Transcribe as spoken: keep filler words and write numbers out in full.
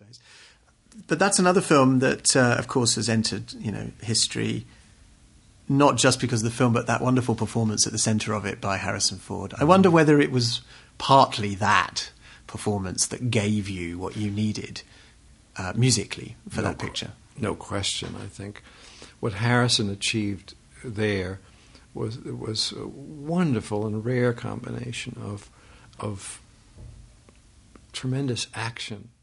suppose. But that's another film that, uh, of course, has entered, you know, history, not just because of the film, but that wonderful performance at the centre of it by Harrison Ford. I wonder whether it was partly that performance that gave you what you needed uh, musically for no, that picture. No question, I think. What Harrison achieved there was was a wonderful and rare combination of of tremendous action